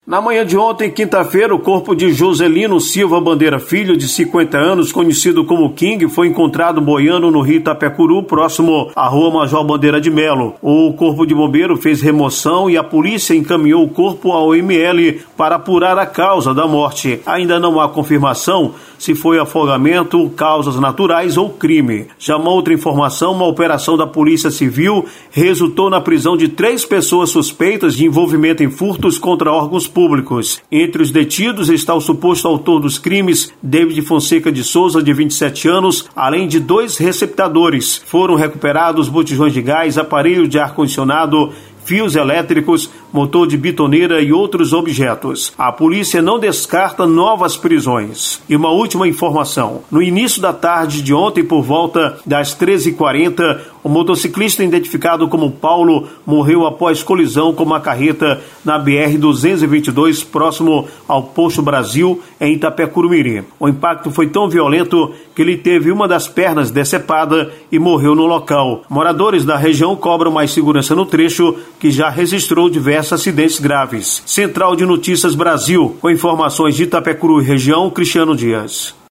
Na manhã de ontem, quinta-feira, o corpo de Joselino Silva Bandeira Filho, de 50 anos, conhecido como King, foi encontrado boiando no rio Itapecuru, próximo à rua Major Bandeira de Melo. O corpo de bombeiro fez remoção e a polícia encaminhou o corpo ao IML para apurar a causa da morte. Ainda não há confirmação se foi afogamento, causas naturais ou crime. Já uma outra informação, uma operação da Polícia Civil resultou na prisão de 3 pessoas suspeitas de envolvimento em furtos contra órgãos públicos. Entre os detidos está o suposto autor dos crimes, David Fonseca de Souza, de 27 anos, além de 2 receptadores. Foram recuperados botijões de gás, aparelho de ar-condicionado, fios elétricos, motor de bitoneira e outros objetos. A polícia não descarta novas prisões. E uma última informação. No início da tarde de ontem, por volta das 13h40, o motociclista identificado como Paulo morreu após colisão com uma carreta na BR-222, próximo ao Posto Brasil, em Itapecuru-Mirim. O impacto foi tão violento que ele teve uma das pernas decepada e morreu no local. Moradores da região cobram mais segurança no trecho, que já registrou diversos acidentes graves. Central de Notícias Brasil, com informações de Itapecuru e região, Cristiano Dias.